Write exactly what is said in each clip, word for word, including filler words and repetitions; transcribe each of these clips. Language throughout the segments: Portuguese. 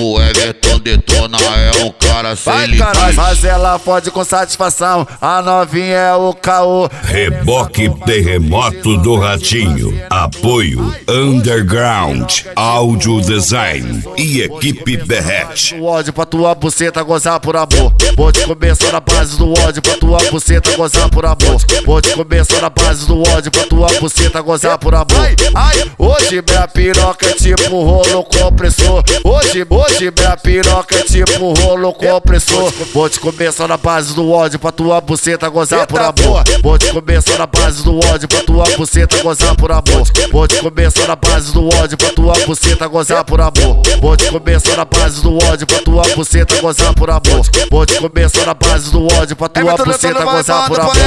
O Everton detona, é um cara sem Vai, limite. caralho, mas ela fode com satisfação, a novinha é o caô. Reboque Terremoto do Ratinho. Apoio Underground, Audio Design e Equipe Berrete. O ódio pra tua buceta gozar por amor. Vou te comer só na base do ódio pra tua buceta gozar por amor. Vou te comer só na base do ódio pra tua buceta gozar por amor. Ai, hoje minha piroca é tipo rolo compressor. Hoje, hoje minha piroca é tipo rolo compressor. Vou te comer só na base do ódio pra tua buceta gozar por amor. Vou te comer só na base do ódio pra tua buceta gozar por amor. Vou te comer só na base do ódio pra tua buceta gozar por amor. Vou te comer só na base do ódio pra tua buceta gozar por amor. Vou te comer só na base do ódio pra tua buceta gozar por amor.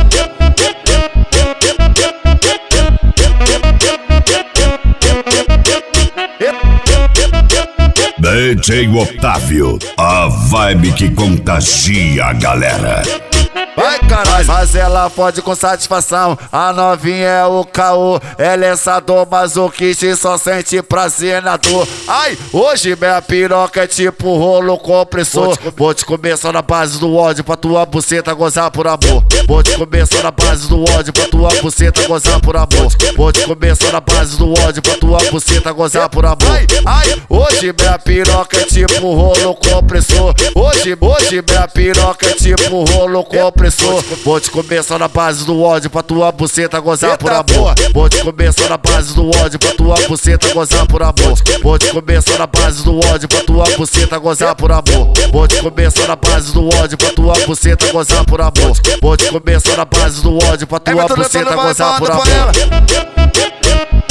D J Otávio, a vibe que contagia a galera. Vai, caralho, mas ela fode com satisfação, a novinha é o caô. Ela é sadomasoquista e só sente prazer na dor. Ai, hoje minha piroca é tipo rolo compressor. Vou te comer só na base do ódio pra tua buceta gozar por amor. Vou te comer só na base do ódio pra tua buceta gozar por amor. Vou te comer só na base do ódio pra tua buceta gozar por amor. Ai, hoje minha piroca é tipo rolo compressor. Hoje, hoje minha piroca é tipo rolo compressor. Vou te comer só na base do ódio pra tua buceta gozar por amor. Vou te comer só na base do ódio pra tua buceta gozar por amor. Vou te comer só na base do ódio pra tua buceta gozar por amor. Vou te comer só na base do ódio pra tua buceta gozar por amor. Vou te comer só na base do ódio pra tua buceta gozar por amor.